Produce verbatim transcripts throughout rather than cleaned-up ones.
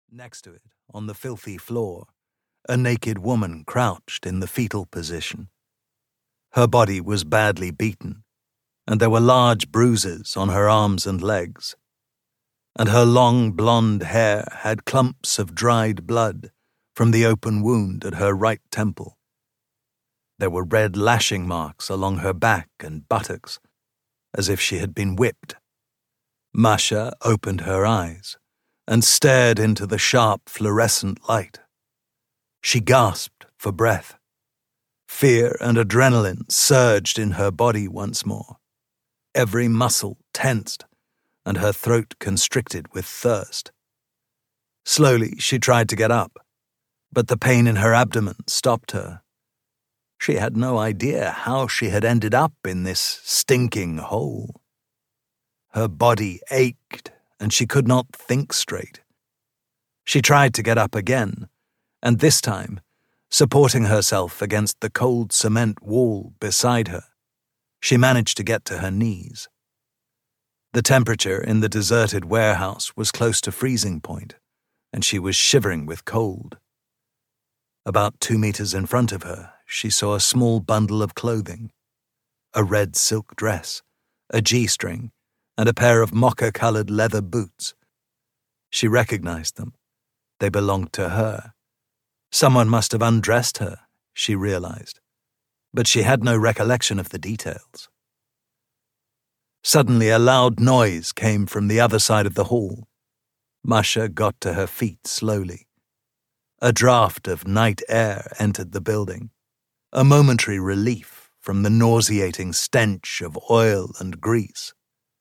Next to it, on the filthy floor, a naked woman crouched in the fetal position. Her body was badly beaten, and there were large bruises on her arms and legs, and her long blonde hair had clumps of dried blood from the open wound at her right temple. There were red lashing marks along her back and buttocks, as if she had been whipped. Masha opened her eyes and stared into the sharp fluorescent light. She gasped for breath. Fear and adrenaline surged in her body once more. Every muscle tensed, and her throat constricted with thirst. Slowly she tried to get up, but the pain in her abdomen stopped her. She had no idea how she had ended up in this stinking hole. Her body ached, and she could not think straight. She tried to get up again, and this time, supporting herself against the cold cement wall beside her, she managed to get to her knees. The temperature in the deserted warehouse was close to freezing point, and she was shivering with cold. About two meters in front of her, she saw a small bundle of clothing, a red silk dress, a G-string, and a pair of mocha-colored leather boots. She recognized them. They belonged to her. Someone must have undressed her, she realized, but she had no recollection of the details. Suddenly a loud noise came from the other side of the hall. Masha got to her feet slowly. A draft of night air entered the building, a momentary relief from the nauseating stench of oil and grease.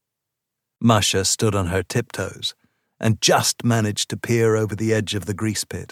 Masha stood on her tiptoes and just managed to peer over the edge of the grease pit.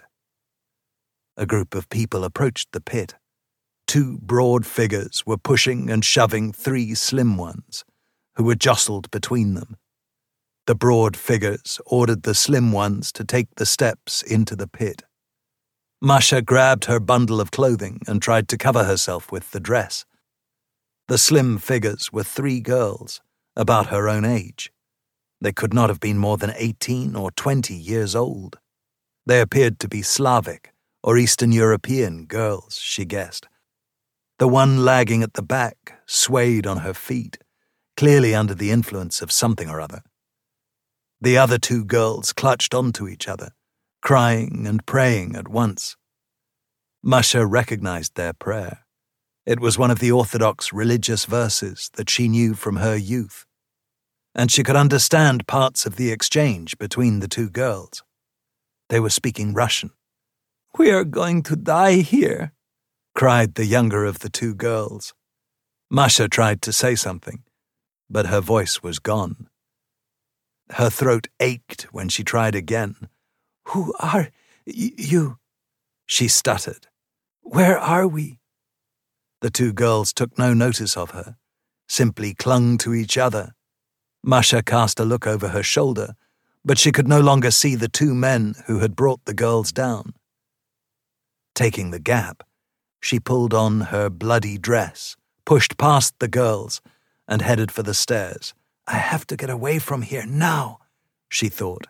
A group of people approached the pit. Two broad figures were pushing and shoving three slim ones, who were jostled between them. The broad figures ordered the slim ones to take the steps into the pit. Masha grabbed her bundle of clothing and tried to cover herself with the dress. The slim figures were three girls, about her own age. They could not have been more than eighteen or twenty years old. They appeared to be Slavic or Eastern European girls, she guessed. The one lagging at the back swayed on her feet, clearly under the influence of something or other. The other two girls clutched onto each other, crying and praying at once. Masha recognized their prayer. It was one of the Orthodox religious verses that she knew from her youth, and she could understand parts of the exchange between the two girls. They were speaking Russian. "We are going to die here," cried the younger of the two girls. Masha tried to say something, but her voice was gone. Her throat ached when she tried again. "Who are y- you?" she stuttered. "Where are we?" The two girls took no notice of her, simply clung to each other. Masha cast a look over her shoulder, but she could no longer see the two men who had brought the girls down. Taking the gap, she pulled on her bloody dress, pushed past the girls, and headed for the stairs. "I have to get away from here now," she thought.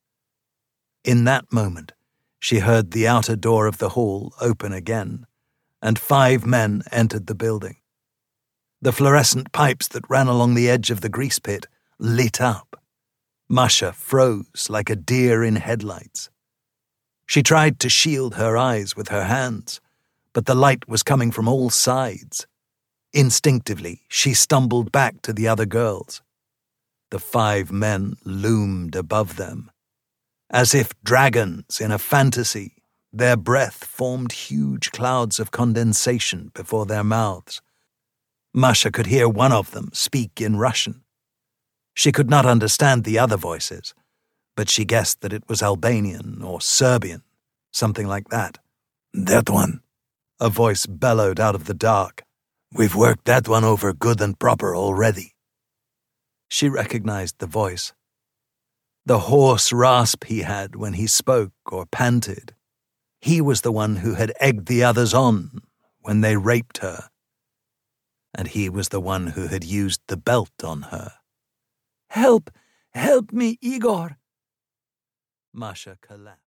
In that moment, she heard the outer door of the hall open again, and five men entered the building. The fluorescent pipes that ran along the edge of the grease pit lit up. Masha froze like a deer in headlights. She tried to shield her eyes with her hands, but the light was coming from all sides. Instinctively, she stumbled back to the other girls. The five men loomed above them. As if dragons in a fantasy, their breath formed huge clouds of condensation before their mouths. Masha could hear one of them speak in Russian. She could not understand the other voices, but she guessed that it was Albanian or Serbian, something like that. "That one," a voice bellowed out of the dark. "We've worked that one over good and proper already." She recognized the voice. The hoarse rasp he had when he spoke or panted. He was the one who had egged the others on when they raped her. And he was the one who had used the belt on her. "Help! Help me, Igor!" Masha collapsed.